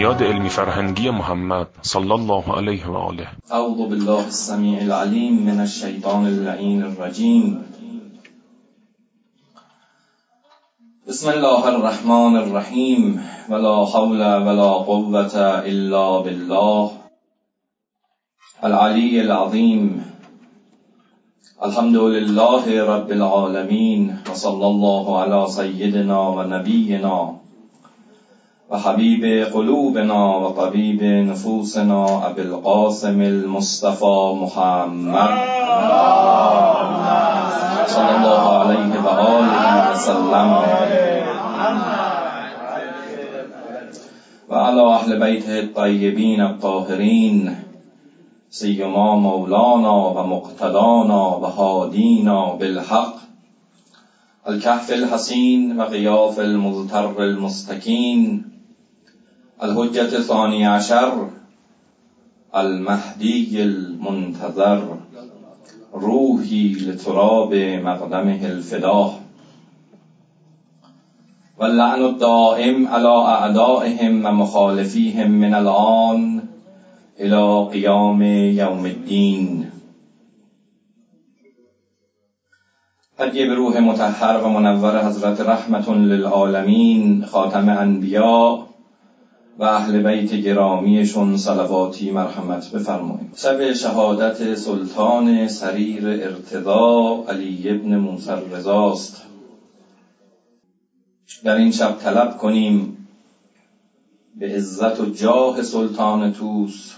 نشریات علمی فرهنگی محمد صلی الله علیه و آله. اعوذ بالله السمیع العلیم من الشیطان اللعین الرجیم. بسم الله الرحمن الرحیم ولا حول ولا قوة الا بالله العلی العظیم. الحمد لله رب العالمین و صلی الله علی سیدنا و نبینا و حبیب قلوبنا و طبیب نفوسنا ابی القاسم المصطفى محمد صلی الله علیه و آله و سلم و علی اهل بیته الطیبین الطاهرین سیما مولانا و مقتدانا و هادینا بالحق الکهف الحسین و غیاف المضطر المستکین الحجة ثانی عشر المهدی المنتظر روحی لتراب مقدمه الفدا واللعن الدائم على اعدائهم و مخالفیهم من الآن الى قیام یوم الدین. هدیه به روح مطهر و منور حضرت رحمت للعالمین خاتم انبیاء و اهل بیت گرامیشون صلواتی مرحمت بفرمایید. شب شهادت سلطان سریر ارتضا علی ابن موسی الرضا است. در این شب طلب کنیم به عزت و جاه سلطان طوس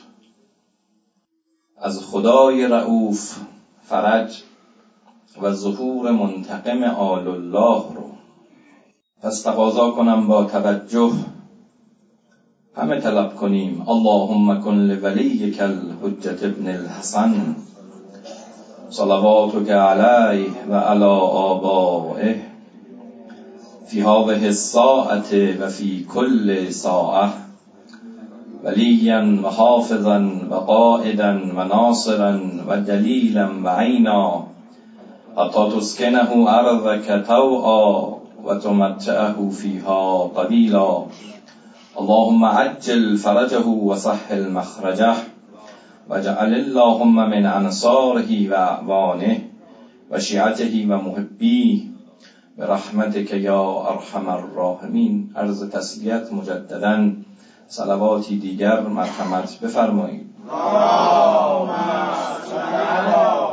از خدای رؤوف فرج و ظهور منتقم آل الله رو. پس تقاضا کنم با توجه همه طلب کنیم اللهم کن لولیک الحجة ابن الحسن صلواتک علیه و علی آبائه فی هذه الساعة و فی کل ساعة ولیا و حافظا و قائدا و ناصرا و دلیلا و عینا حتی تسکنه ارضک طوعا و تمتعه فیها طویلا. اللهم عجل فرجه و سهل مخرجه واجعل اللهم من انصاره و اعوانه و شیعته و محبیه برحمتک یا ارحم الراحمین. عرض تسلیت مجددا، صلواتی دیگر مرحمت بفرمایید. اللهم صل علی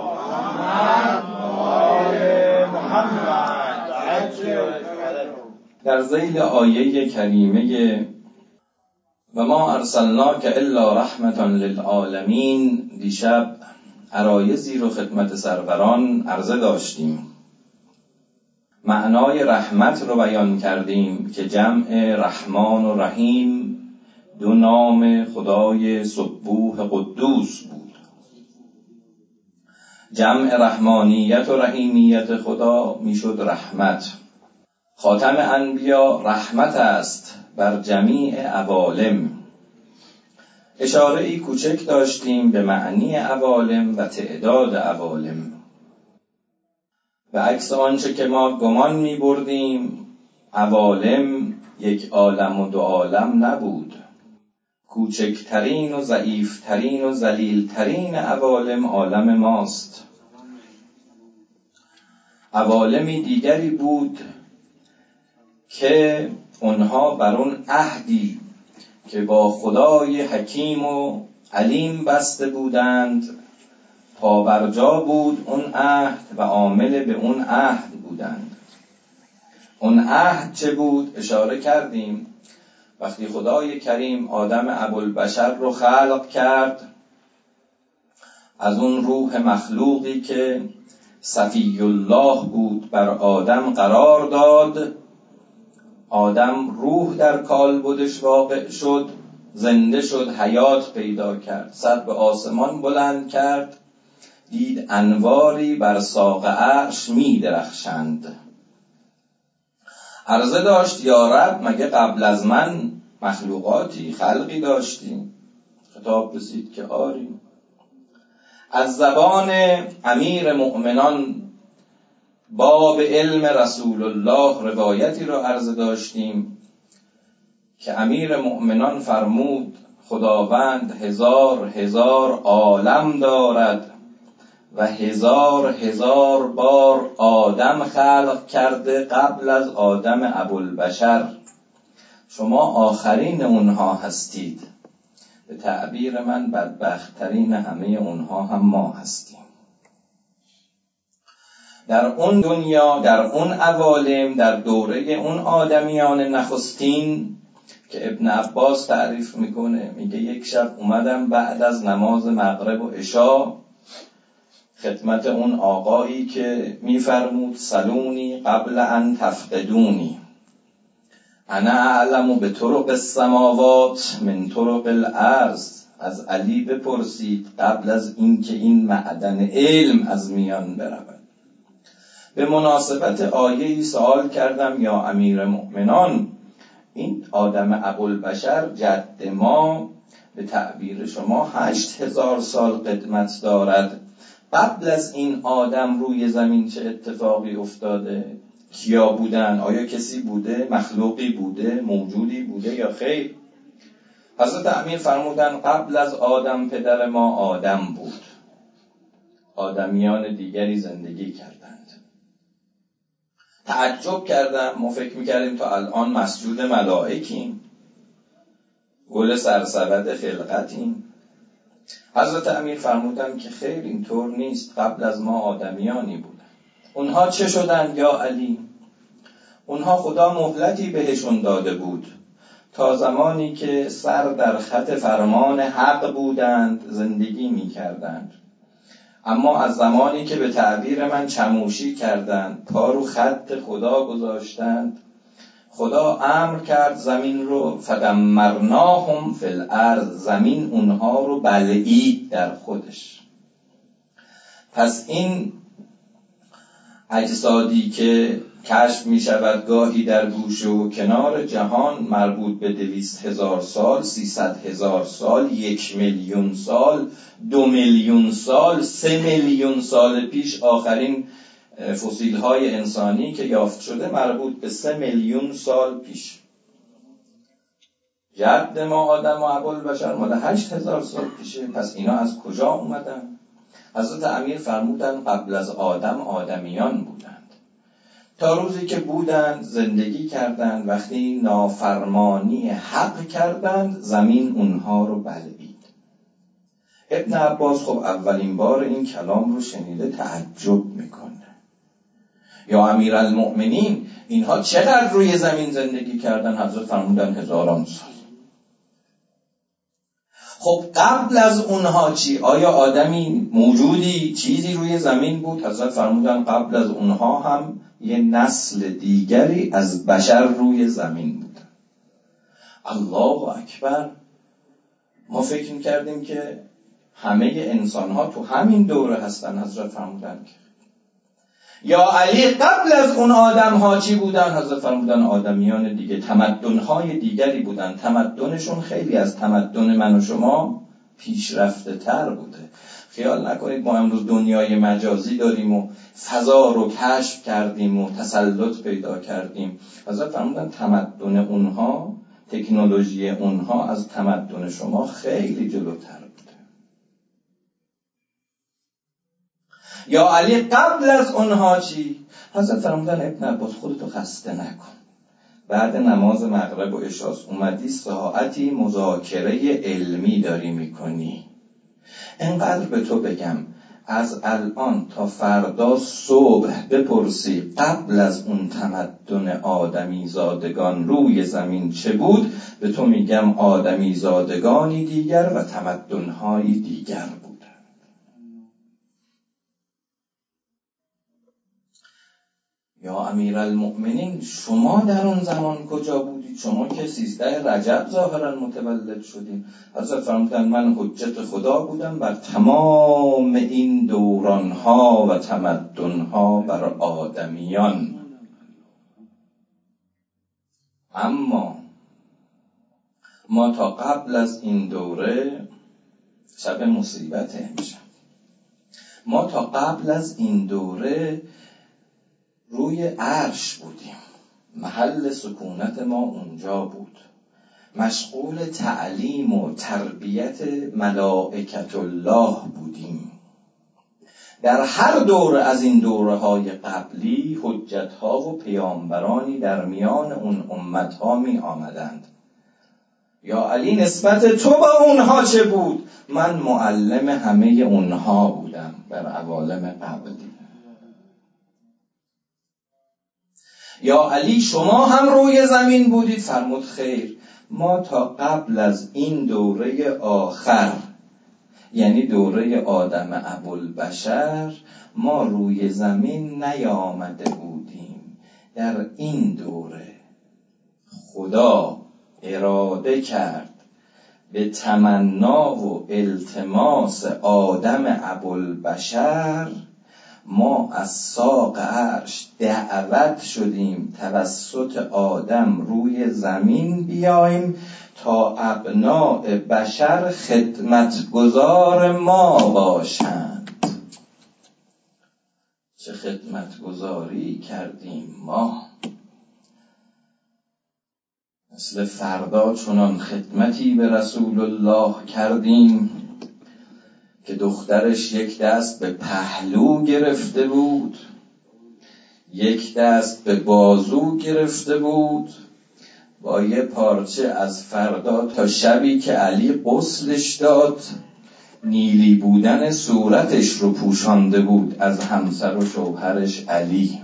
محمد عجل. در ذیل آیه کریمه و ما ارسلناک الا رحمتا للعالمین دیشب عرایضی رو خدمت سروران عرضه داشتیم. معنای رحمت رو بیان کردیم که جمع رحمان و رحیم دو نام خدای سبوح قدوس بود. جمع رحمانیت و رحیمیت خدا میشد رحمت. خاتم انبیا رحمت است بر جمیع عوالم. اشاره‌ای کوچک داشتیم به معنی عوالم و تعداد عوالم. به عکس آنچه که ما گمان می بردیم عوالم یک عالم و دو عالم نبود. کوچکترین و ضعیفترین و ذلیلترین عوالم عالم ماست. عوالمی دیگری بود که اونها بر اون عهدی که با خدای حکیم و علیم بسته بودند پابرجا بود اون عهد و عامل به اون عهد بودند. اون عهد چه بود؟ اشاره کردیم وقتی خدای کریم آدم ابوالبشر رو خلق کرد، از اون روح مخلوقی که صفی الله بود بر آدم قرار داد. آدم روح در کالبدش واقع شد، زنده شد، حیات پیدا کرد، سر به آسمان بلند کرد، دید انواری بر ساق عرش می درخشند. عرضه داشت یا رب مگه قبل از من مخلوقاتی خلقی داشتیم؟ خطاب رسید که آری. از زبان امیر مؤمنان باب علم رسول الله روایتی را عرضه داشتیم که امیر مؤمنان فرمود خداوند هزار هزار عالم دارد و هزار هزار بار آدم خلق کرده قبل از آدم ابوالبشر، شما آخرین اونها هستید. به تعبیر من بدبخت‌ترین همه اونها هم ما هستیم. در اون دنیا، در اون عوالم، در دوره اون آدمیان نخستین که ابن عباس تعریف میکنه، میگه یک شب اومدم بعد از نماز مغرب و عشا خدمت اون آقایی که میفرمود سلونی قبل ان تفقدونی، انا اعلم به طرق السماوات من طرق الارض. از علی بپرسید قبل از اینکه این معدن علم از میان برود. به مناسبت آیه‌ای سوال کردم یا امیر مؤمنان، این آدم ابوالبشر جد ما به تعبیر شما 8000 سال قدمت دارد. قبل از این آدم روی زمین چه اتفاقی افتاده؟ کیا بودن؟ آیا کسی بوده؟ مخلوقی بوده؟ موجودی بوده یا خیر؟ حضرت امیر فرمودن قبل از آدم پدر ما آدم بود، آدمیان دیگری زندگی کردند. تعجب کردم، ما فکر میکردیم تا الان مسجود ملائکیم، گل سرسبد خلقتیم. حضرت امیر فرمودن که خیر اینطور نیست، قبل از ما آدمیانی بودن. اونها چه شدن یا علی؟ اونها خدا مهلتی بهشون داده بود تا زمانی که سر در خط فرمان حق بودند زندگی می کردند، اما از زمانی که به تعبیر من چموشی کردند، پا رو خط خدا گذاشتند، خدا امر کرد زمین رو فدمرناهم فی الارض، زمین اونها رو بلعید در خودش. پس این اجسادی که کشف می شود گاهی در گوشه و کنار جهان، مربوط به 200,000 سال، 300,000 سال، 1,000,000 سال، 2,000,000 سال، 3,000,000 سال پیش آخرین فسیل های انسانی که یافت شده مربوط به 3,000,000 سال پیش. جد ما آدم و ابوالبشر مال 8,000 سال پیشه. پس اینا از کجا اومدن؟ حضرت امیر فرمودن قبل از آدم آدمیان بودند، تا روزی که بودند زندگی کردند، وقتی نافرمانی حق کردند زمین اونها رو بلعید. ابن عباس خب اولین بار این کلام رو شنیده تعجب میکنه، یا امیرالمؤمنین اینها چقدر روی زمین زندگی کردن؟ حضرت فرمودن 1000 سال. خب قبل از اونها چی؟ آیا آدمی موجودی چیزی روی زمین بود؟ حضرت فرمودن قبل از اونها هم یه نسل دیگری از بشر روی زمین بود. الله اکبر. ما فکر می‌کردیم که همه انسان‌ها تو همین دوره هستن. حضرت فرمودن که یا علی قبل از اون آدم‌ها چی بودن؟ حضرت فرمودن آدمیان دیگه، تمدن‌های دیگری بودن، تمدنشون خیلی از تمدن من و شما پیشرفته تر بوده. خیال نکنید ما امروز دنیای مجازی داریم و فضا رو کشف کردیم و تسلط پیدا کردیم. حضرت فرمودن تمدن اونها، تکنولوژی اونها از تمدن شما خیلی جلوتر بوده. یا علی قبل از اونها چی؟ حضرت فرمودن ابن عباس خودتو خسته نکن، بعد نماز مغرب و عشاء اومدی ساعتی مذاکره علمی داری میکنی، انقدر به تو بگم از الان تا فردا صبح بپرسی قبل از اون تمدن آدمی زادگان روی زمین چه بود، به تو میگم آدمی زادگانی دیگر و تمدن‌های دیگر بود. یا امیرالمؤمنین شما در اون زمان کجا بودید؟ شما که 13 رجب ظاهرا متولد شدید. حضرت فرمودن من حجت خدا بودم بر تمام این دورانها و تمدنها بر آدمیان. اما ما تا قبل از این دوره، شب مصیبت امشب، ما تا قبل از این دوره روی عرش بودیم، محل سکونت ما اونجا بود. مشغول تعلیم و تربیت ملائکت الله بودیم. در هر دوره از این دوره‌های قبلی حجت‌ها و پیامبرانی در میان اون امت‌ها می آمدند. یا علی نسبت تو با اونها چه بود؟ من معلم همه اونها بودم در عوالم قبلی. یا علی شما هم روی زمین بودید؟ فرمود خیر، ما تا قبل از این دوره آخر، یعنی دوره آدم ابوالبشر، ما روی زمین نیامده بودیم. در این دوره خدا اراده کرد به تمنا و التماس آدم ابوالبشر ما از ساق عرش دعوت شدیم توسط آدم روی زمین بیاییم تا ابناء بشر خدمتگزار ما باشند. چه خدمتگزاری کردیم ما! مثل فردا چنان خدمتی به رسول الله کردیم که دخترش یک دست به پهلو گرفته بود، یک دست به بازو گرفته بود، با یه پارچه از فردا تا شبی که علی غسلش داد نیلی بودن صورتش رو پوشانده بود از همسر و شوهرش علی.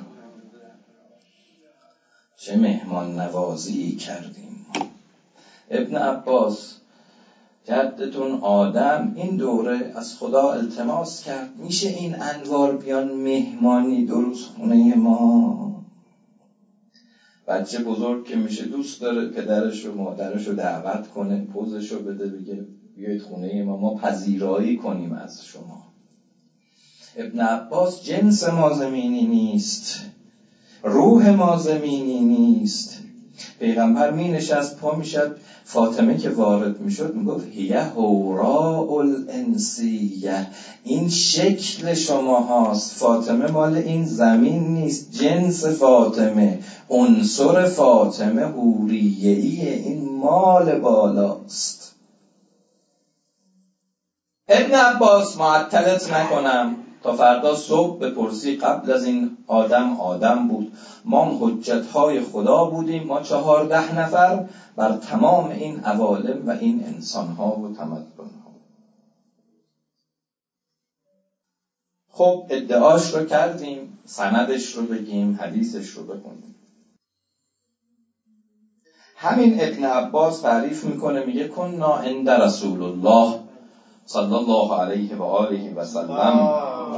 چه مهمان نوازی کردیم. ابن عباس جدتون آدم این دوره از خدا التماس کرد میشه این انوار بیان مهمانی درست خونه ما؟ بچه بزرگ که میشه دوست داره پدرش و مادرش رو دعوت کنه، پوزش رو بده، بگه بیایید خونه ما پذیرایی کنیم از شما. ابن عباس جنس ما زمینی نیست، روح ما زمینی نیست. پیغمبر می نشست پا می شد، فاطمه که وارد می شد می گفت هیه هوراء الانسیه، این شکل شما هاست، فاطمه مال این زمین نیست، جنس فاطمه، عنصر فاطمه حوریه‌ایه، این مال بالاست. ابن عباس معطلت نکنم تا فردا صبح بپرسی، قبل از این آدم بود، ما حجتهای خدا بودیم، ما 14 نفر بر تمام این عوالم و این انسانها و تمدنها. خب ادعاش رو کردیم، سندش رو بگیم، حدیثش رو بخونیم. همین ابن عباس تعریف میکنه، میگه کنا عند رسول الله صلی الله علیه و آله و سلم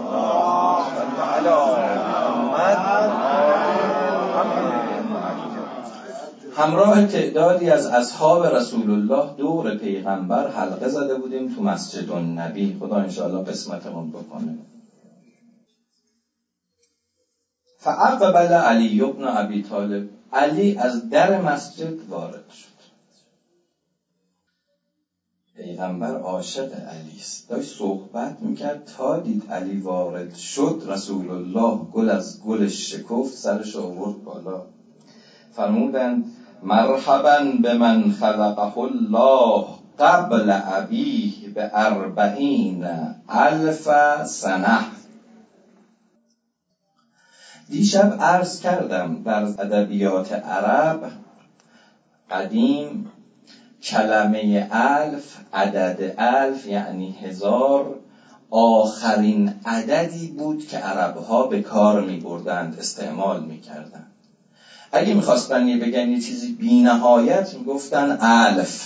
همراه تعدادی از اصحاب رسول الله دور پیغمبر حلقه زده بودیم تو مسجد النبی. خدا انشاءالله قسمتمون بکنه. فاقبل علی بن ابی طالب، علی از در مسجد وارد شد. پیغمبر عاشق علی است، داشت صحبت میکرد تا دید علی وارد شد، رسول الله گل از گلش شکفت، سرش آورد بالا، فرمودند مرحبا به من خلقه الله قبل ابیه به 40,000 سنه. دیشب عرض کردم در ادبیات عرب قدیم کلمه الف، عدد الف یعنی 1000، آخرین عددی بود که عربها به کار می بردند، استعمال می کردند. اگه میخواستن بگن یه چیزی بی نهایت میگفتن الف.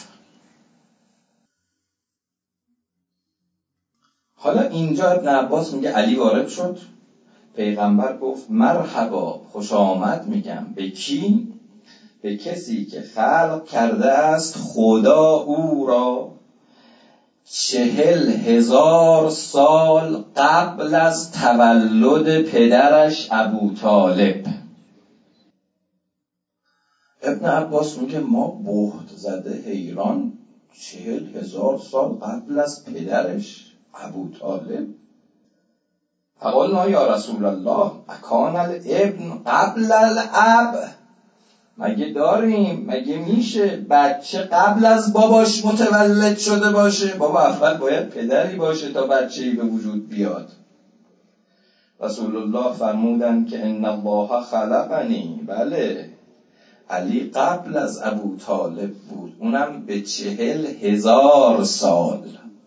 حالا اینجا ابن عباس میگه علی وارد شد، پیغمبر گفت مرحبا، خوش آمد میگم به کی؟ به کسی که خلق کرده است خدا او را 40,000 سال قبل از تولد پدرش ابوطالب. ابن عباس میگه ما بهت زده حیران، 40,000 سال قبل از پدرش ابوطالب. فقالنا یا رسول الله اکان الابن قبل الاب، مگه داریم؟ مگه میشه بچه قبل از باباش متولد شده باشه؟ بابا اول باید پدری باشه تا بچه‌ای به وجود بیاد. رسول الله فرمودن که ان الله خلقنی. بله، علی قبل از ابو طالب بود، اونم به 40,000 سال.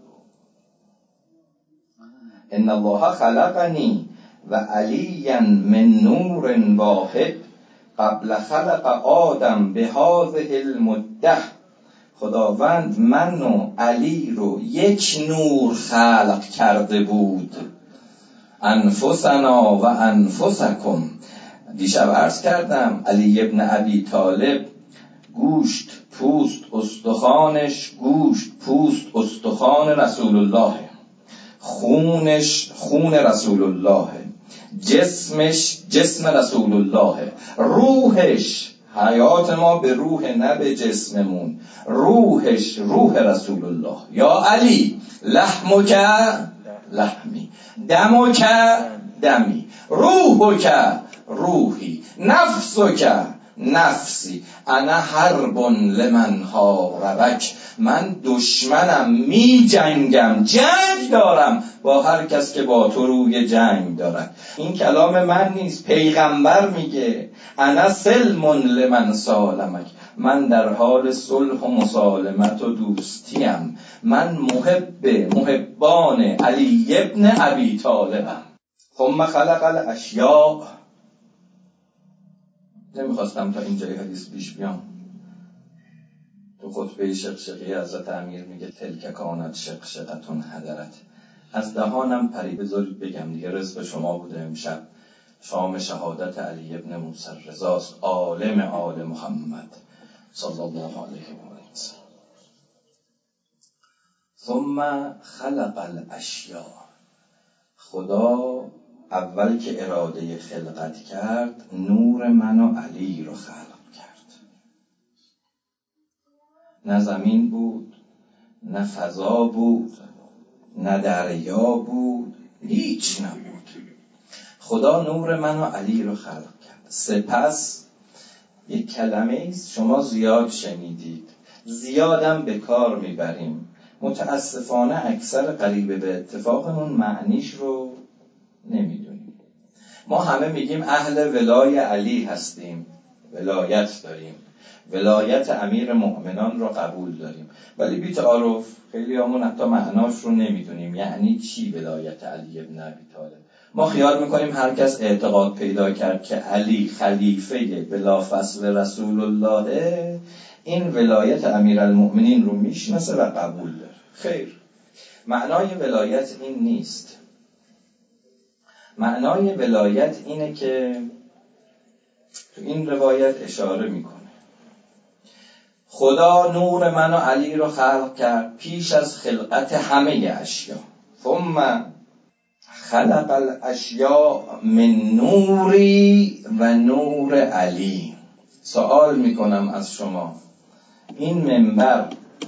ان الله خلقنی و علی من نور واحد قبل خلق آدم به هذه المده. خداوند من و علی رو یک نور خلق کرده بود. انفسنا و انفسکم. دیشب عرض کردم علی ابن ابی طالب گوشت پوست استخوانش گوشت پوست استخوان رسول الله، خونش خون رسول الله، جسمش جسم رسول الله، روحش حیات ما به روح نه به جسممون، روحش روح رسول الله. یا علی لحمک لحمی دمک دمی روحک روحی نفسک نفسی انا حرب لمن حاربک. من دشمنم، می جنگم، جنگ دارم با هر کس که با تو روی جنگ دارد. این کلام من نیست، پیغمبر میگه انا سلم لمن سالمک. من در حال صلح و مسالمت و دوستیم. من محبان علی ابن ابی طالبم. ثم خلق الاشیاء. نمیخواستم تا اینجای حدیث پیش بیام. تو خطبه شقشقی حضرت امیر میگه تلک کانت شقشقتون حضرت. از دهانم پری، بذارید بگم دیگه، رزق شما بوده امشب. شام شهادت علی ابن موسی رضاست، عالم آل محمد صلی الله علیه و سلم. ثم خلق الاشیاء. خدا اول که اراده خلقت کرد نور من و علی رو خلق کرد. نه زمین بود، نه فضا بود، نه دریا بود، هیچ نبود. خدا نور من و علی رو خلق کرد. سپس یک کلمه است شما زیاد شنیدید، زیادم به کار میبریم، متاسفانه اکثر قریب به اتفاقمون معنیش رو نمیدونیم. ما همه میگیم اهل ولای علی هستیم، ولایت داریم، ولایت امیر مؤمنان رو قبول داریم، ولی بی تعارف خیلی همون حتی معناش رو نمیدونیم. یعنی چی ولایت علی ابن ابی طالب؟ ما خیال میکنیم هر کس اعتقاد پیدا کرد که علی خلیفه بلافصل رسول الله، این ولایت امیرالمؤمنین رو میشناسه و قبول داره. خیر، معنای ولایت این نیست. معنای ولایت اینه که تو این روایت اشاره میکنه خدا نور من و علی رو خلق کرد پیش از خلقت همه اشیا. ثم خلق الاشیاء من نوری و نور علی. سوال میکنم از شما، این منبر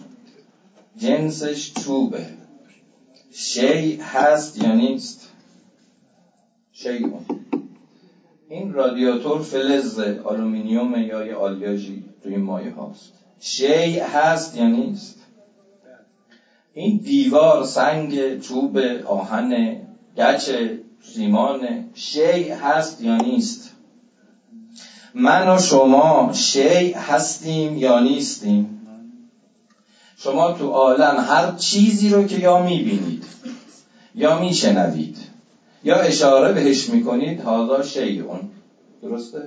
جنسش چوبه، شیء هست یا نیست؟ شیء. این رادیاتور فلز آلومینیوم یا یه آلیاژی توی این مایه هاست، شیء هست یا نیست؟ این دیوار سنگ، چوب، آهن، گچ، سیمان، شیء هست یا نیست؟ من و شما شیء هستیم یا نیستیم؟ شما تو عالم هر چیزی رو که یا میبینید یا میشنوید یا اشاره بهش میکنید، هذا شیء. درسته؟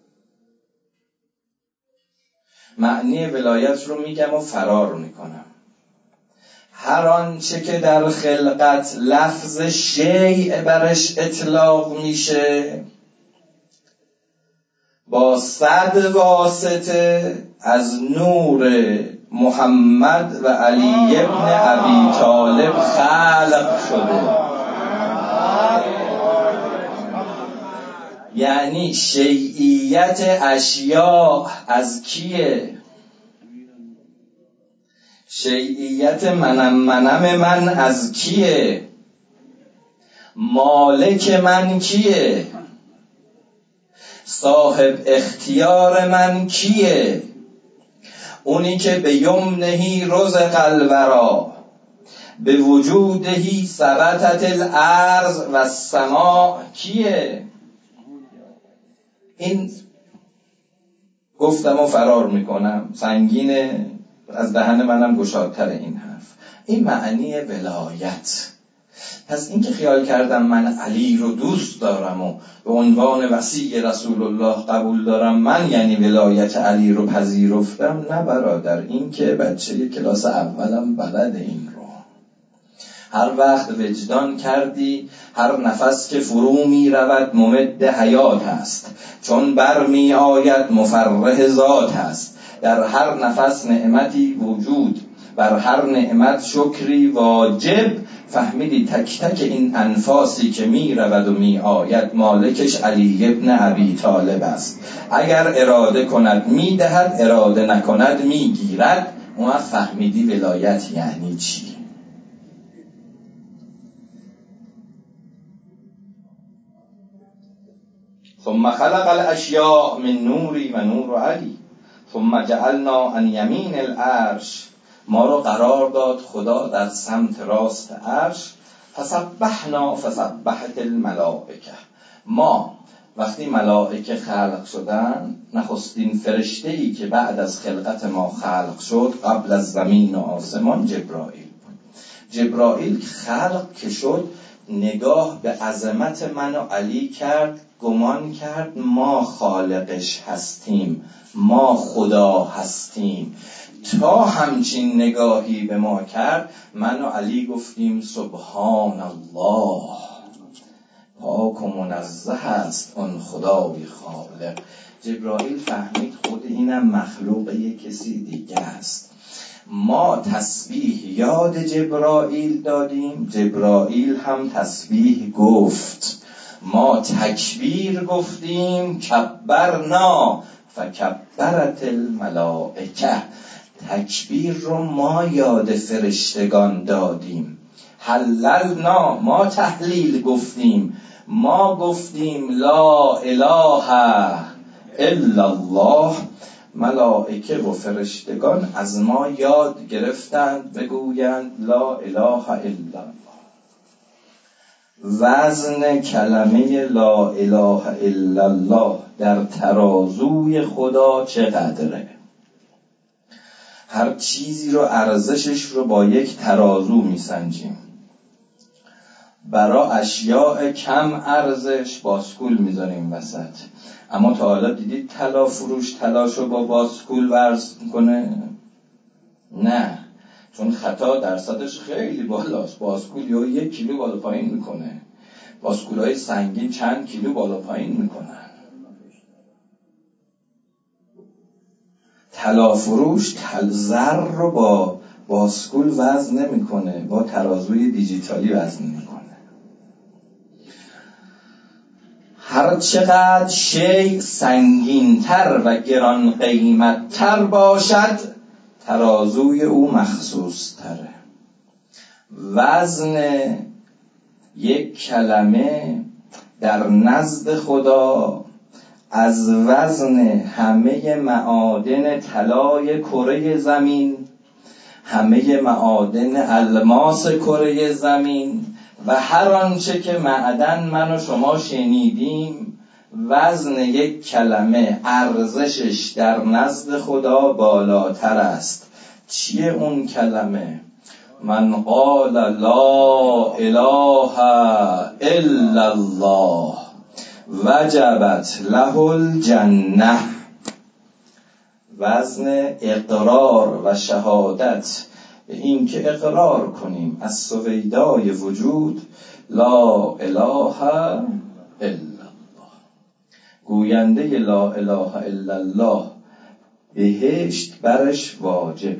معنی ولایت رو میگم و فرار میکنم. هر آنچه که در خلقت لفظ شیء برش اطلاق میشه با 100 واسطه از نور محمد و علی ابن ابی طالب خلق شده. یعنی شیعیت اشیاء از کیه؟ شیعیت من از کیه؟ مالک من کیه؟ صاحب اختیار من کیه؟ اونی که به یمنهی رزق الورا، به وجودهی ثبتت الارض و السماء کیه؟ این گفتم و فرار میکنم، سنگینه، از دهن منم گشادتر این حرف. این معنی ولایت. پس این که خیال کردم من علی رو دوست دارم و به عنوان وصی رسول الله قبول دارم، من یعنی ولایت علی رو پذیرفتم، نه برادر. این که بچه کلاس اولم بلد این رو. هر وقت وجدان کردی هر نفس که فرو می رود ممد حیات است، چون بر می آید مفرح ذات است. در هر نفس نعمتی وجود، بر هر نعمت شکری واجب. فهمیدی تک تک این انفاسی که می رود و می آید مالکش علی ابن ابی طالب است. اگر اراده کند می دهد، اراده نکند می گیرد. ما فهمیدی ولایت یعنی چی؟ ثم خلق الاشیاء من نوری و نور علی ثم جعلنا عن یمین العرش. ما رو قرار داد خدا در سمت راست عرش. فسبحنا فسبحت الملائکه. ما وقتی ملائکه خلق شدن، نخستین فرشته‌ای که بعد از خلقت ما خلق شد قبل از زمین و آسمان جبرائیل بود. جبرائیل خلق که شد نگاه به عظمت من و علی کرد، گمان کرد ما خالقش هستیم، ما خدا هستیم. تا همچین نگاهی به ما کرد، من و علی گفتیم سبحان الله، پاک و منزه است اون خدای خالق. جبرائیل فهمید خود اینم مخلوق یک کسی دیگه است. ما تسبیح یاد جبرائیل دادیم، جبرائیل هم تسبیح گفت. ما تکبیر گفتیم، کبرنا فکبرت الملائکه. تکبیر رو ما یاد فرشتگان دادیم. حللنا، ما تحلیل گفتیم، ما گفتیم لا اله الا الله. ملائکه و فرشتگان از ما یاد گرفتند بگویند لا اله الا الله. وزن کلمه لا اله الا الله در ترازوی خدا چقدره؟ هر چیزی رو ارزشش رو با یک ترازو میسنجیم. برای اشیاء کم ارزش باسکول میذاریم وسط. اما تا حالا دیدید طلا فروش طلاشو با باسکول ورز کنه؟ نه، چون خطا درصدش خیلی بالاست. باسکول یا 1 کیلو بالا پایین میکنه، باسکولهای سنگین چند کیلو بالا پایین میکنن. طلا فروش زر رو با باسکول وزن نمیکنه، با ترازوی دیجیتالی وزن میکنه. هر چقدر شیء سنگین‌تر و گران قیمت‌تر باشد، ترازوی او مخصوص تره. وزن یک کلمه در نزد خدا از وزن همه معادن طلای کره زمین، همه معادن الماس کره زمین و هر آنچه که معدن من و شما شنیدیم، وزن یک کلمه ارزشش در نزد خدا بالاتر است. چیه اون کلمه؟ من قال لا اله الا الله وجبت له الجنه. وزن اقرار و شهادت به این که اقرار کنیم از سویدای وجود لا اله الا الله. گوینده لا اله الا الله بهشت برش واجبه.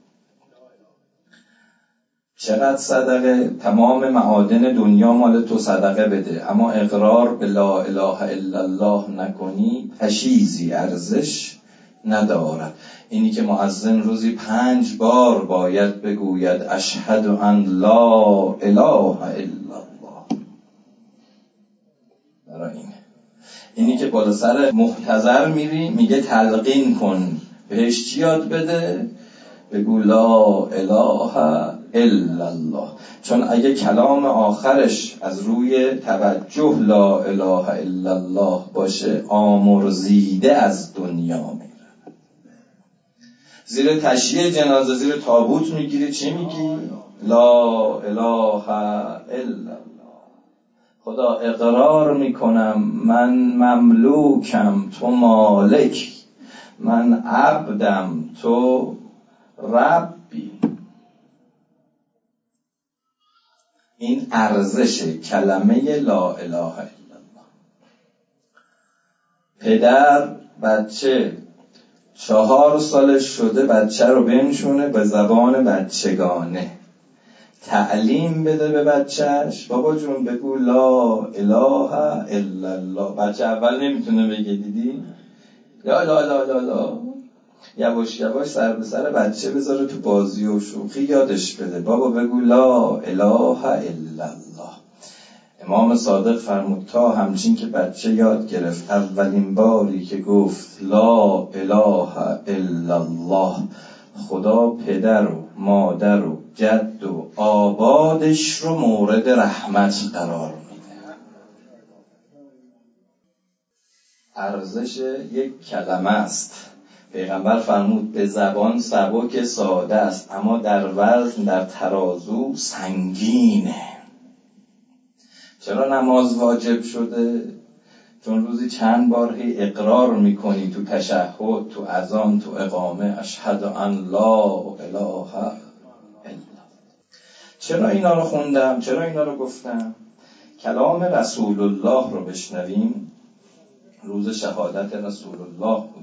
چقدر صدقه؟ تمام معادن دنیا مال تو صدقه بده، اما اقرار به لا اله الا الله نکنی پشیزی ارزش ندارد. اینی که مؤذن روزی 5 بار باید بگوید اشهد ان لا اله الا الله. برای این اینی که بالا سر محتضر میری میگه تلقین کن، بهش چی یاد بده؟ بگو لا اله الا الله. چون اگه کلام آخرش از روی توجه لا اله الا الله باشه آمرزیده از دنیا میره. زیر تشییع جنازه زیر تابوت میگیری چی میگی؟ لا اله الا الله. خدا اقرار میکنم من مملوکم تو مالک، من عبدم تو ربی. این ارزش کلمه لا اله الا الله. پدر بچه 4 سالش شده بچه رو بنشونه به زبان بچگانه تعلیم بده به بچهش. بابا جون بگو لا اله الا الله. بچه اول نمیتونه بگه، دیدی؟ لا لا لا لا لا. یواش یواش سر به سر بچه بذاره تو بازی و شوخی یادش بده. بابا بگو لا اله الا الله. امام صادق فرمود تا همچین که بچه یاد گرفت اولین باری که گفت لا اله الا الله، خدا پدر و مادر و جد و آبادش رو مورد رحمت قرار میده. ارزش یک کلمه است. پیغمبر فرمود به زبان سبک ساده است اما در وزن در ترازو سنگینه. چرا نماز واجب شده؟ چون روزی چند بار اقرار میکنی تو تشهد، تو اذان، تو اقامه اشهد ان لا اله الا. چرا اینا رو خوندم؟ چرا اینا رو گفتم؟ کلام رسول الله رو بشنویم. روز شهادت رسول الله بود.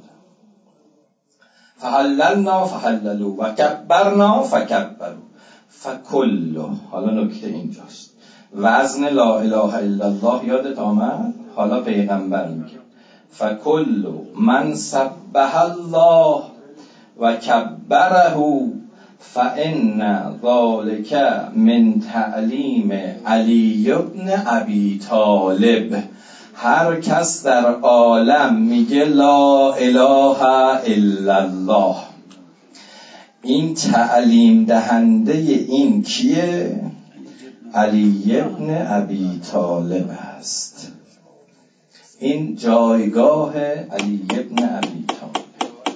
فحللنا فحللوا و کبرنا فکبروا فکل. حالا نکته اینجاست، وزن لا اله الا الله یادت آمد؟ حالا پیغمبر میگه فکل من سبح الله و کبره فان ذلک من تعلیم علی بن ابی طالب. هر کس در عالم میگه لا اله الا الله، این تعلیم دهنده این کیه؟ علی بن ابی طالب است. این جایگاه علی بن ابی طالب.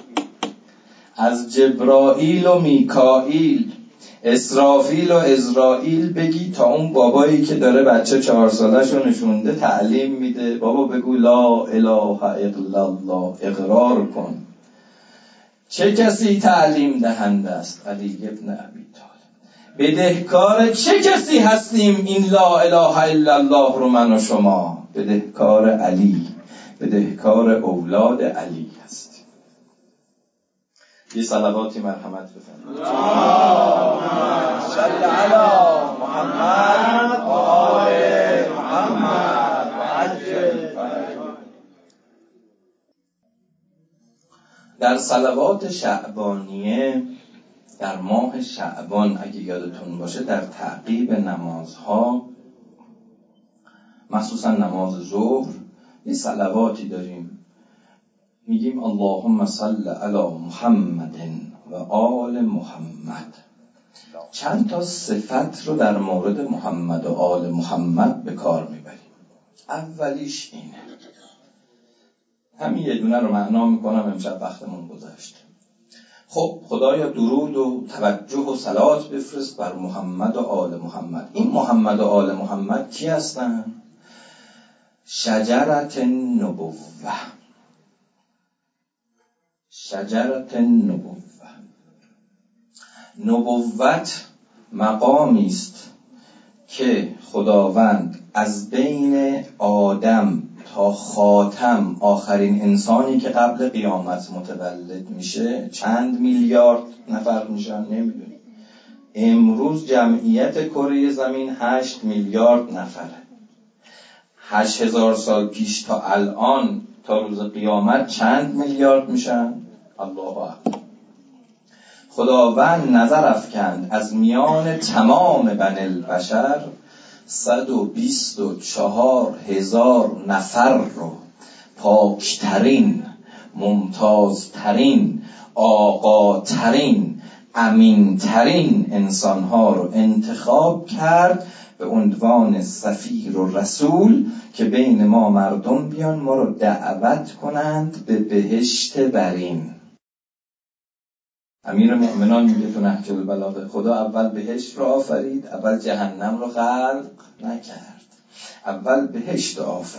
از جبرائیل و میکائیل، اسرافیل و ازرائیل بگی تا اون بابایی که داره بچه 4 سالش رو نشونده تعلیم میده. بابا بگو لا اله الا الله، اقرار کن. چه کسی تعلیم دهنده است؟ علی بن ابی طالب. بدهکار چه کسی هستیم این لا اله الا الله رو من و شما؟ بدهکار علی، بدهکار اولاد علی هستیم. یه صلواتی مرحمت بفرمایید. اللهم صل علی محمد و آل محمد و عجل فرجهم. در صلوات شعبانیه در ماه شعبان اگه یادتون باشه در تعقیب نمازها مخصوصا نماز ظهر یه صلواتی داریم، میگیم اللهم صل علی محمد و آل محمد. چند تا صفت رو در مورد محمد و آل محمد به کار میبریم. اولیش اینه، همین یه دونه رو معنا میکنم، امشب وقتمون گذشت. خب خدایا درود و توجه و صلات بفرست بر محمد و آل محمد. این محمد و آل محمد کی هستن؟ شجرت نبوه. شجرت نبوه. نبوت مقامی است که خداوند از بین آدم تا خاتم آخرین انسانی که قبل قیامت متولد میشه چند میلیارد نفر میشن نمیدونی. امروز جمعیت کره زمین 8 میلیارد نفره. 8000 سال پیش تا الان تا روز قیامت چند میلیارد میشن؟ الله اعلم. خداوند نظر افکند از میان تمام بنی البشر 124,000 نفر رو پاکترین، ممتازترین، آقاترین، امینترین انسانها رو انتخاب کرد به عنوان سفیر و رسول که بین ما مردم بیان ما رو دعوت کنند به بهشت برین. امیرالمؤمنین میگه تو نهج البلاغه خدا اول بهشت رو آفرید، اول جهنم رو خلق نکرد. اول بهشت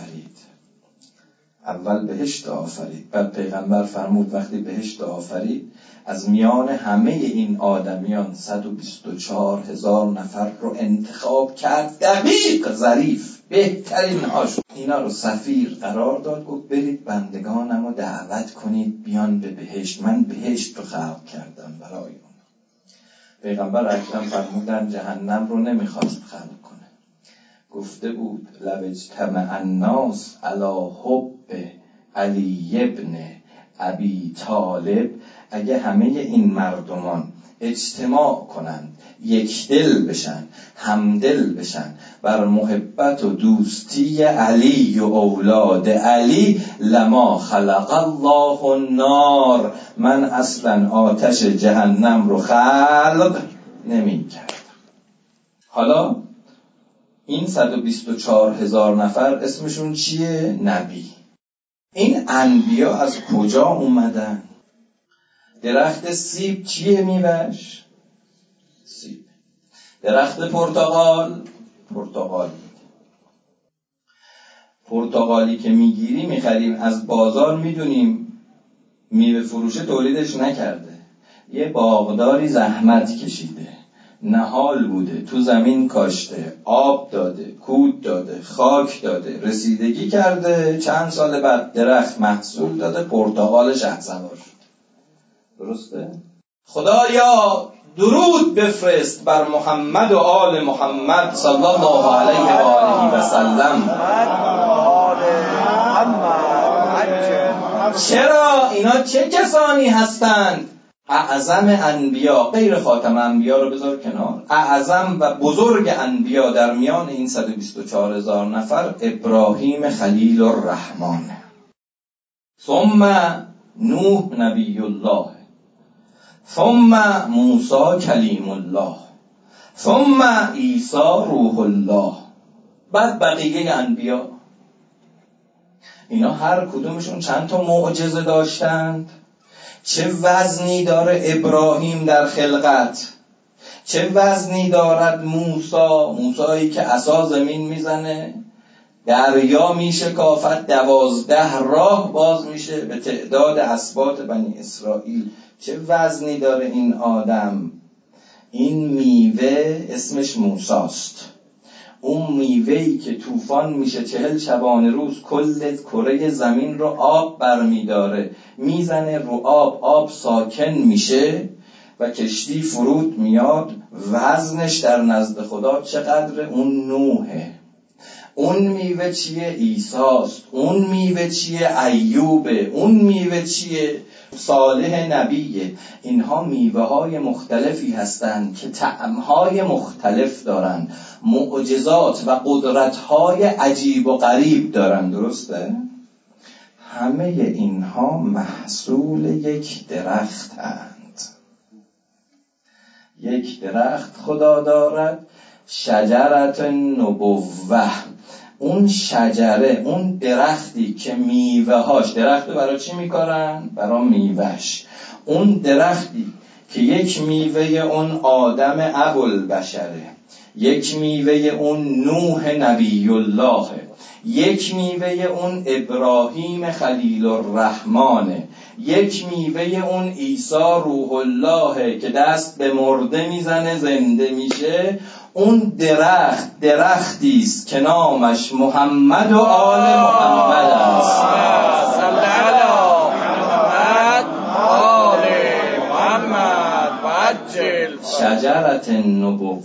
آفرید. بعد پیغمبر فرمود وقتی بهشت آفرید از میان همه این آدمیان 124,000 نفر رو انتخاب کرد، دقیق، ظریف، بهترین هاشون، اینا رو سفیر قرار داد. گفت برید بندگانم رو دعوت کنید بیان به بهشت، من بهشت رو خلق کردم برای اون. پیغمبر اکرم فرمودن جهنم رو نمیخواست خلق کنه. گفته بود لواجتمع الناس علی حب علی ابن ابی طالب، اگه همه این مردمان اجتماع کنند، یک دل بشن، همدل بشن بر محبت و دوستی علی و اولاد علی، لما خلق الله النار، من اصلا آتش جهنم رو خلق نمی کرد. حالا این 124,000 نفر اسمشون چیه؟ نبی. این انبیا از کجا اومدن؟ درخت سیب چیه میوهش؟ سیب. درخت پرتقالی که میگیری میخریم از بازار، میدونیم میوه فروشه تولیدش نکرده، یه باغداری زحمت کشیده، نهال بوده، تو زمین کاشته، آب داده، کود داده، خاک داده، رسیدگی کرده، چند سال بعد درخت محصول داده، پرتقال شهسوار شد. درسته؟ خدایا درود بفرست بر محمد و آل محمد صلی الله علیه و آله و سلم. چرا اینا چه کسانی هستند؟ اعظم انبیا، غیر خاتم انبیا رو بذار کنار، اعظم و بزرگ انبیا در میان این 124,000 نفر ابراهیم خلیل الرحمن، ثم نوح نبی الله، ثم موسی کلیم الله، ثم عیسی روح الله، بعد بقیه انبیا. اینا هر کدومشون چند تا معجزه داشتند. چه وزنی داره ابراهیم در خلقت، چه وزنی دارد موسی که عصا زمین میزنه دریا میشکافد، 12 راه باز میشه به تعداد اسباط بنی اسرائیل. چه وزنی داره این آدم. این میوه اسمش موساست، اون میوهی که طوفان میشه 40 شبانه روز کل کره زمین رو آب برمیداره، میزنه رو آب ساکن میشه و کشتی فرود میاد. وزنش در نزد خدا چقدره؟ اون نوحه. اون میوه چیه؟ عیساست. اون میوه چیه؟ ایوبه. اون میوه چیه؟ صالح نبیه. اینها میوه های مختلفی هستند که طعمهای مختلف دارن، معجزات و قدرت های عجیب و غریب دارن. درسته؟ همه اینها محصول یک درختند. یک درخت خدا دارد، شجرت نبوه. اون شجره، اون درختی که میوه هاش، درخت رو برای چی میکارن؟ برای میوهش. اون درختی که یک میوه اون آدم ابوالبشره، یک میوه اون نوح نبی الله، یک میوه اون ابراهیم خلیل الرحمنه، یک میوه اون عیسی روح الله که دست به مرده میزنه زنده میشه. اون درختی است که نامش محمد و آل محمد است. صلی علی محمد آل محمد وعجل. شجرت نبوه.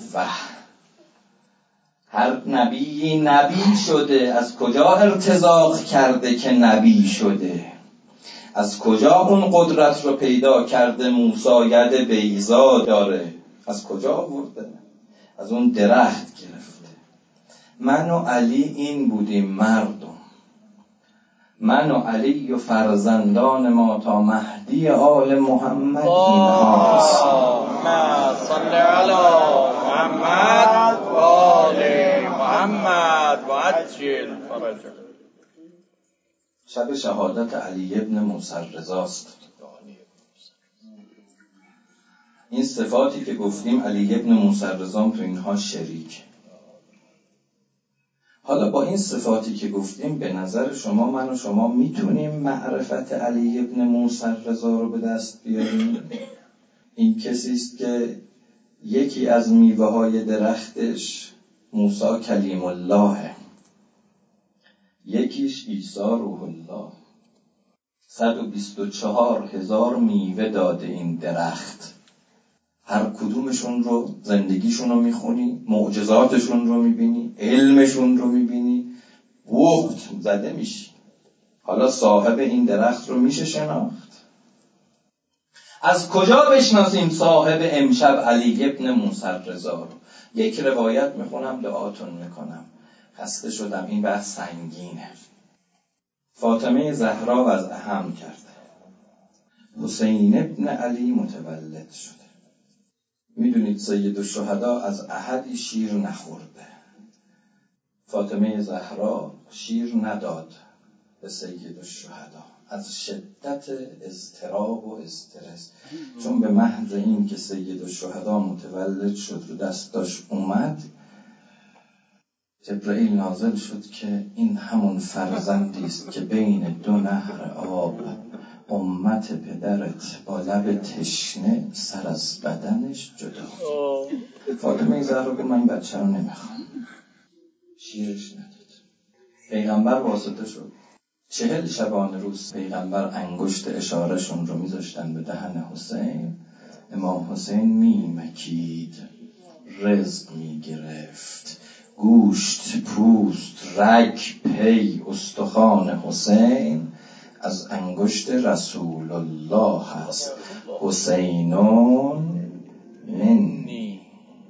هر نبی شده. از کجا ارتزاق کرده که نبی شده؟ از کجا اون قدرت رو پیدا کرده؟ موسی ید بیضا داره. از کجا آورده؟ از اون درخت گرفته. من و علی این بودیم مردم. من و علی و فرزندان ما تا مهدی آل محمد اینهاست. اللهم صل علی محمد و آل محمد و عجل فرجه. شب شهادت علی ابن موسی رضاست. این صفاتی که گفتیم علی ابن موسی رضا تو اینها شریک. حالا با این صفاتی که گفتیم به نظر شما من و شما میتونیم معرفت علی ابن موسی رضا رو به دست بیاریم؟ این کسی است که یکی از میوه های درختش موسی کلیم الله، یکیش عیسی روح الله. 124,000 میوه داده این درخت. هر کدومشون رو زندگیشون رو میخونی، معجزاتشون رو میبینی، علمشون رو میبینی، بهت زده میشی. حالا صاحب این درخت رو میشه شناخت؟ از کجا بشناسیم صاحب امشب علی ابن موسی رضا رو؟ یک روایت میخونم دعاتون میکنم، خسته شدم، این بحث سنگینه. فاطمه زهرا از اهم کرده، حسین ابن علی متولد شده. میدونید سید الشهدا از احدی شیر نخورده. فاطمه زهرا شیر نداد به سید الشهدا از شدت اضطراب و استرس، چون به محض این که سید الشهدا متولد شد و دستاش اومد، جبرئیل نازل شد که این همون فرزندی است که بین دو نهر آب امت پدرت با لب تشنه سر از بدنش جدا. فاطمه زهرا گفت من این بچه رو نمیخوام، شیرش نداد. پیغمبر واسطه شد. 40 شبانه روز پیغمبر انگشت اشارهشون رو میذاشتن به دهن حسین. امام حسین میمکید، رزق میگرفت، گوشت، پوست، رگ، پی، استخوان حسین از انگشت رسول الله هست. حسینون منی.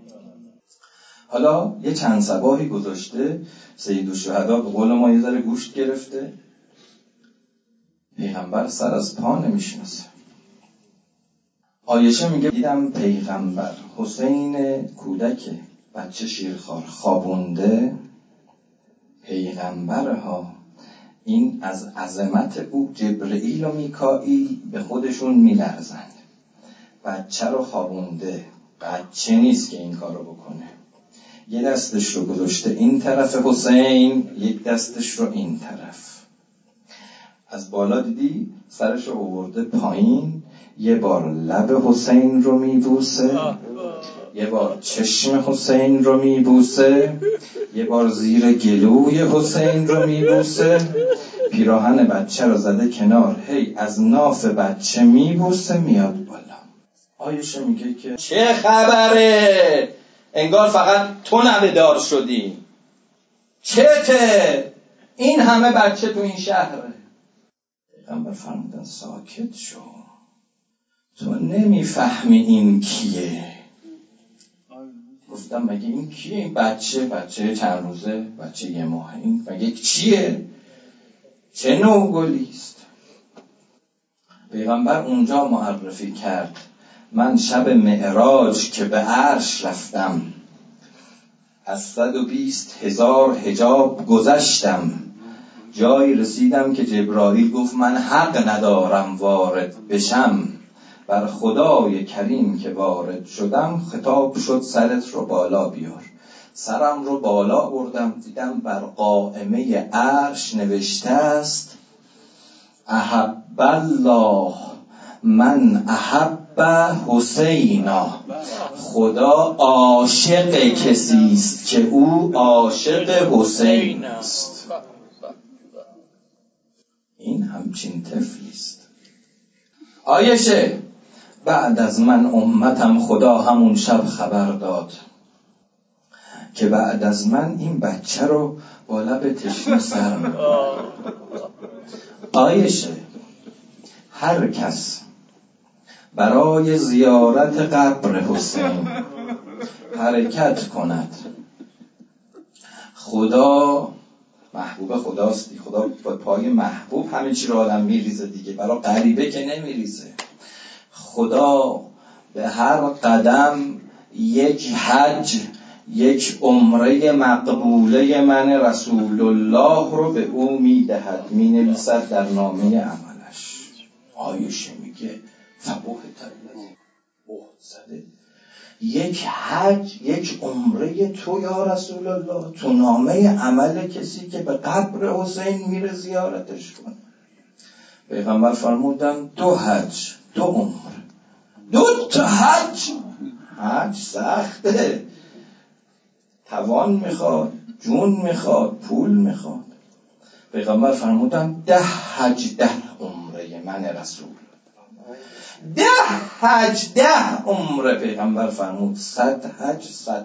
حالا یه چند صباحی گذاشته، سید الشهدا به قول ما یه ذره گوشت گرفته، پیغمبر سر از پا نمیشناسه. عایشه میگه دیدم پیغمبر حسین کودک بچه شیرخوار خوابونده، پیغمبرها این از عظمت او جبرئیل و میکائیل به خودشون میلرزند. بچه رو خوابونده، بچه نیست که این کارو بکنه. یه دستش رو گذاشته این طرف حسین، یک دستش رو این طرف. از بالا دیدی سرش رو آورده پایین، یه بار لب حسین رو میبوسه، یه بار چشم حسین رو میبوسه، یه بار زیر گلوی حسین رو میبوسه، پیراهن بچه رو زده کنار، هی از ناف بچه میبوسه میاد بالا. عایشه میگه که چه خبره؟ انگار فقط تو نوه‌دار شدی. چته؟ این همه بچه تو این شهره. پیغمبر فرمودن ساکت شو، تو نمیفهمی این کیه. گفتم مگه این کیه؟ این بچه چند روزه، بچه یه ماه، این مگه چیه؟ چه نوع گلیست؟ پیغمبر اونجا معرفی کرد من شب معراج که به عرش رفتم، از 120,000 حجاب گذشتم، جایی رسیدم که جبرائیل گفت من حق ندارم وارد بشم. بر خدای کریم که وارد شدم خطاب شد سرت رو بالا بیار. سرم رو بالا بردم، دیدم بر قائمه عرش نوشته است احب الله من احب حسینا. خدا عاشق کسی است که او عاشق حسین است. این همچین طفلی است. عایشه بعد از من امتم خدا همون شب خبر داد که بعد از من این بچه رو با لب تشنه سر می‌برد. عایشه هر کس برای زیارت قبر حسین حرکت کند، خدا محبوب خداست. خدا با پای محبوب همه چی رو آدم میریزه دیگه، برای غریبه که نمیریزه. خدا به هر قدم یک حج، یک عمره مقبوله من رسول الله رو به او میدهد، مینویسد در نامه عملش. عایشه میگه فبهت الذی زده یک حج، یک عمره تو یا رسول الله تو نامه عمل کسی که به قبر حسین میره زیارتش کنه. پیغمبر فرمودن 2 حج 2 عمره. 2 تا حج سخته، توان میخواد، جون میخواد، پول میخواد. پیغمبر فرمودن 10 حج 10 عمره من رسول. 10 حج 10 عمره. پیغمبر فرمود 100 حج 100.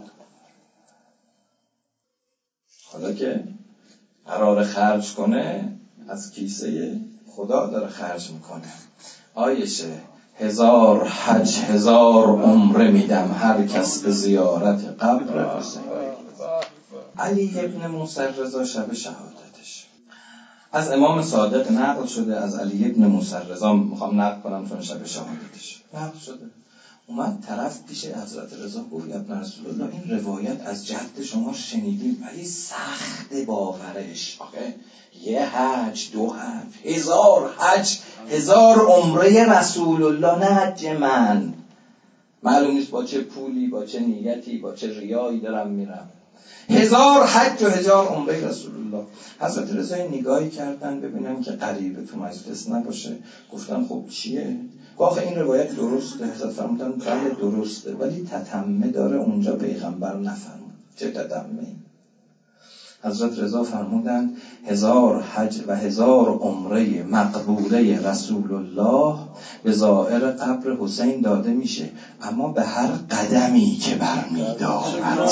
حالا که قرار خرج کنه از کیسه خدا داره خرج میکنه. عایشه 1000 حج 1000 عمره میدم هر کس به زیارت قبر حسین. علی ابن موسی رضا شب شهادتش از امام صادق نقل شده، از علی ابن موسی رضا میخوام نقل کنم چون شب شهادتش نقل شده. اومد طرف پیش حضرت رضا گفت یا ابن رسول الله این روایت از جد شما شنیدیم ولی سخت باورش. آخه 1 حج 2 حج 1000 حج 1000 عمره رسول الله، نه حج من. معلوم نیست با چه پولی، با چه نیتی، با چه ریایی دارم میرم. 1000 حج و 1000 عمره رسول الله. حضرت رضا نگاهی کردن ببینن که غریبه تو مجلس نباشه. گفتن خب چیه؟ آخه این روایت درسته. حضرت فرمودن بله درسته ولی تتمه داره اونجا پیغمبر نفرمود. چه تتمه؟ حضرت رضا فرمودن 1000 حج و 1000 عمره مقبوله رسول الله به زائر قبر حسین داده میشه، اما به هر قدمی که برمی‌دارد.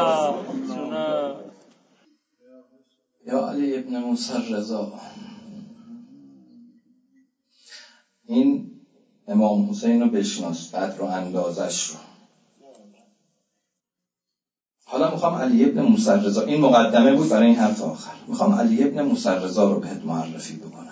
یا علی ابن موسی رضا، این امام حسین رو بشناس، قدر و اندازش رو. حالا میخوام علی ابن موسی رضا، این مقدمه بود برای این حرف آخر، میخوام علی ابن موسی رضا رو بهت معرفی بکنم.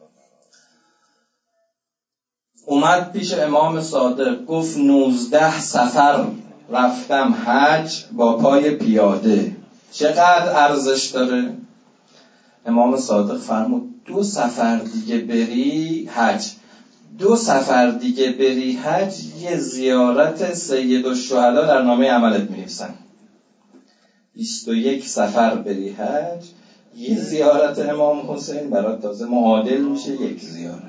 اومد پیش امام صادق گفت 19 سفر رفتم حج با پای پیاده، چقدر ارزش داره؟ امام صادق فرمود 2 سفر دیگه بری حج، 2 سفر دیگه بری حج یه زیارت سید الشهدا در نامه عملت می‌نویسن. 21 سفر بری حج یه زیارت امام حسین برات تازه معادل میشه 1 زیارت.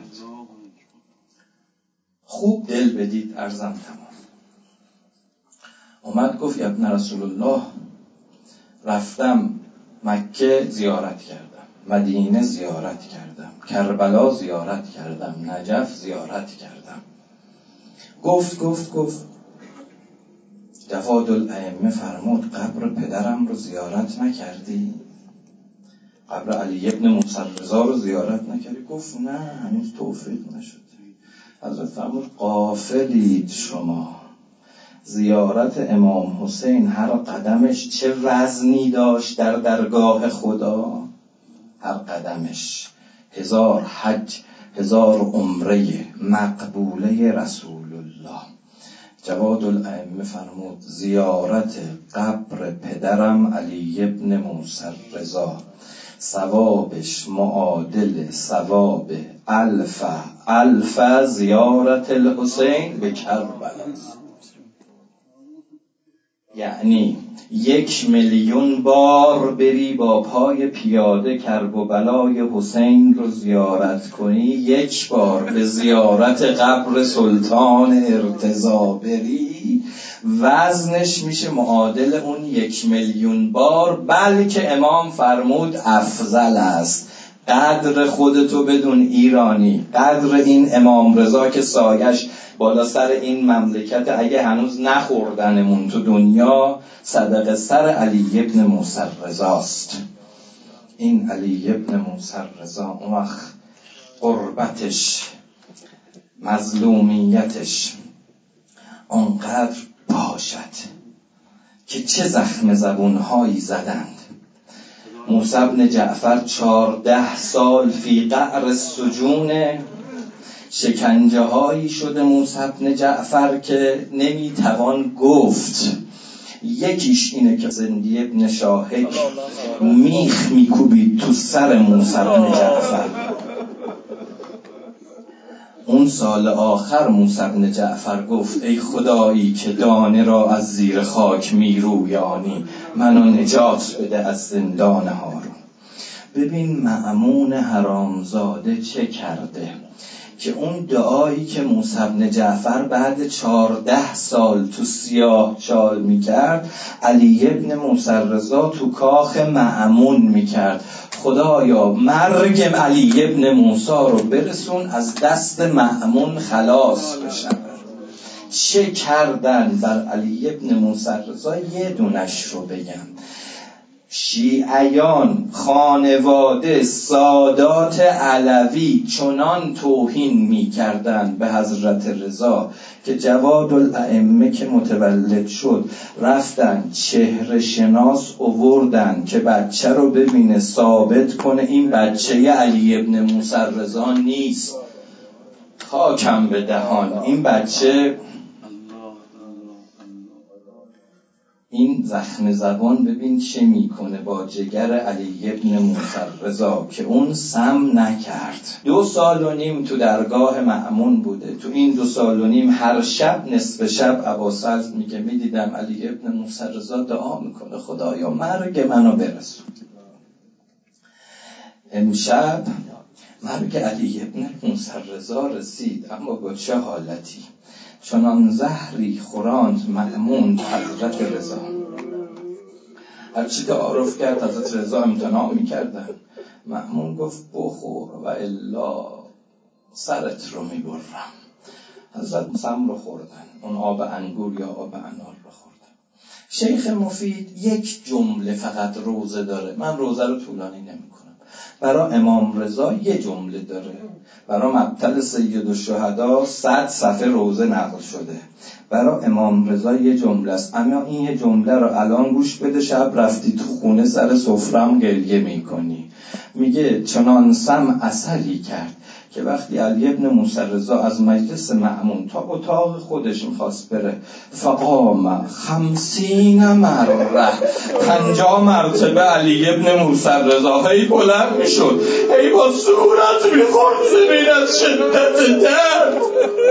خوب دل بدید ارزم تمام. اومد گفت یا ابن رسول الله رفتم مکه زیارت کردم، مدینه زیارت کردم، کربلا زیارت کردم، نجف زیارت کردم. گفت جواد الائمه فرمود قبر پدرم رو زیارت نکردی؟ قبر علی ابن موسی رضا رو زیارت نکردی؟ گفت نه هنوز توفیق نشد. حضرت فرمود غافلید شما، زیارت امام حسین هر قدمش چه وزنی داشت در درگاه خدا. هر قدمش 1000 حج 1000 عمره مقبوله رسول الله. جواد الائمه فرمود زیارت قبر پدرم علی ابن موسی رضا ثوابش معادل ثواب الف زیارت الحسین به کربلا. یعنی 1,000,000 بار بری با پای پیاده کرب و بلای حسین رو زیارت کنی، 1 بار به زیارت قبر سلطان ارتضا بری، وزنش میشه معادل اون 1,000,000 بار. بلکه امام فرمود افضل است. قدر خودتو بدون ایرانی، قدر این امام رضا که سایش بالا سر این مملکت، اگه هنوز نخوردنمون تو دنیا، صدق سر علی ابن موسی رضاست. این علی ابن موسی رضا اون وقت قربتش، مظلومیتش اونقدر باشد که چه زخم زبونهایی زدند. موسی بن جعفر 14 سال فی قعر السجون، شکنجه هایی شده موسی بن جعفر که نمیتوان گفت. یکیش اینه که زندی ابن شاهک میخ میکوبید تو سر موسی بن جعفر. اون سال آخر موسی بن جعفر گفت ای خدایی که دانه را از زیر خاک میرویانی، منو نجات بده از زندان هارون. ببین مأمون حرامزاده چه کرده که اون دعایی که موسی بن جعفر بعد 14 سال تو سیاه چال میکرد، علی ابن موسی رضا تو کاخ مأمون میکرد. خدایا مرگ علی ابن موسی رو برسون از دست مأمون خلاص بشن. چه کردن بر علی ابن موسی رضا؟ یه دونش رو بگم. شیعیان، خانواده، سادات علوی چنان توهین می کردن به حضرت رضا که جواد الائمه که متولد شد رفتن چهره شناس آوردن که بچه رو ببینه ثابت کنه این بچه علی ابن موسی رضا نیست. خاکم به دهان این بچه. این زخم زبان ببین چه میکنه با جگر علی ابن موسی رضا که اون سم نکرد. 2 سال و نیم تو درگاه مأمون بوده. تو این 2 سال و نیم هر شب نصف شب ابوالفضل میگه میدیدم علی ابن موسی رضا دعا میکنه خدایا مرگ منو برسون. امشب مرگ علی ابن موسی رضا رسید، اما با چه حالتی؟ چنان زهری خوراند مأمون حضرت رضا. هرچی تعارف کرد حضرت رضا امتناع میکردن. مأمون گفت بخور و الا سرت رو میبرم. حضرت سم رو خوردن، اون آب انگور یا آب انار رو خوردن. شیخ مفید یک جمله فقط روزه داره، من روزه رو طولانی نمی کنم. برای امام رضا یه جمله داره، برای مبتل سید الشهدا 100 صفحه روزه نقل شده. برای امام رضا یه جمله است، اما این یه جمله رو الان گوش بده، شب رفتی تو خونه سر سفرم گریه میکنی. میگه چنان سم عسلی کرد که وقتی علی ابن موسی رضا از مجلس مأمون تا اتاق خودش میخواست بره، فقام 50 مره، 50 مرتبه علی ابن موسی رضا هی بلند میشد، هی با صورت میخورد زمین از شدت درد.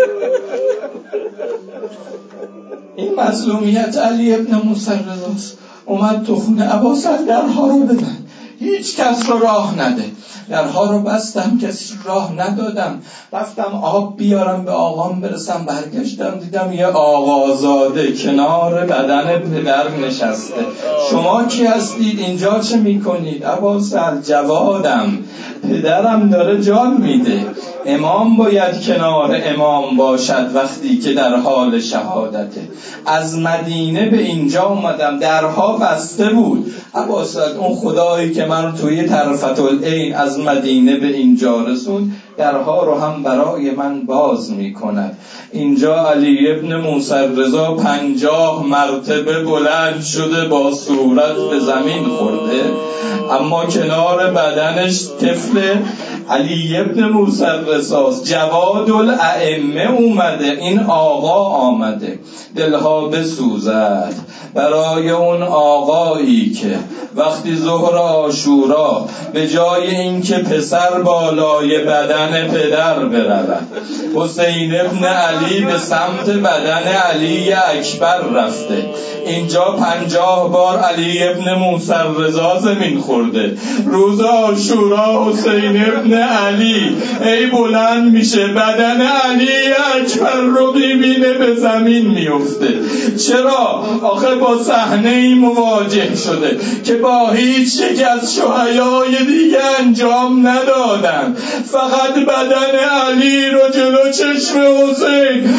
این مظلومیت علی ابن موسی رضاست. اومد تو خونه ابوالفضل درها رو ببند، هیچ کس رو راه نده. درها رو بستم، کسی راه ندادم. رفتم آب بیارم به آقام برسم، برگشتم دیدم یه آقازاده کنار بدن پدر نشسته. شما کی هستید؟ اینجا چه میکنید؟ ابوالفضل جوادم، پدرم داره جان میده. امام باید کنار امام باشد وقتی که در حال شهادته. از مدینه به اینجا اومدم، درها بسته بود. ابوالفضل اون خدایی که من توی طرفت العین از مدینه به اینجا رسوند، درها رو هم برای من باز میکند. اینجا علی ابن موسی رضا 50 مرتبه بلند شده با صورت به زمین خورده، اما کنار بدنش طفل علی ابن موسی رضا جواد الائمه اومده. این آقا آمده، دلها بسوزد برای اون آقایی که وقتی ظهر عاشورا به جای اینکه پسر بالای بدن پدر برود، حسین ابن علی به سمت بدن علی اکبر رفته. اینجا 50 بار علی ابن موسی رضا زمین خورده. روز عاشورا حسین ابن علی ای بلند میشه، بدن علی اکبر رو میبینه به زمین میفته. چرا؟ آخه با صحنه ای مواجه شده که با هیچ یک از شهدای دیگه انجام ندادن. فقط بدن علی رو جلو چشم حسین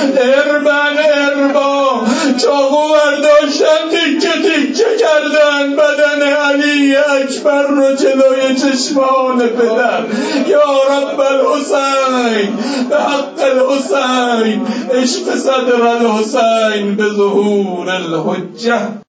اربا چاقو برداشتن، تیکه تیکه کردن بدن علی اکبر رو جلوی چشمان پدر. یا رب الحسین به حق الحسین، عشق صدر الحسین به ظهور الحجه.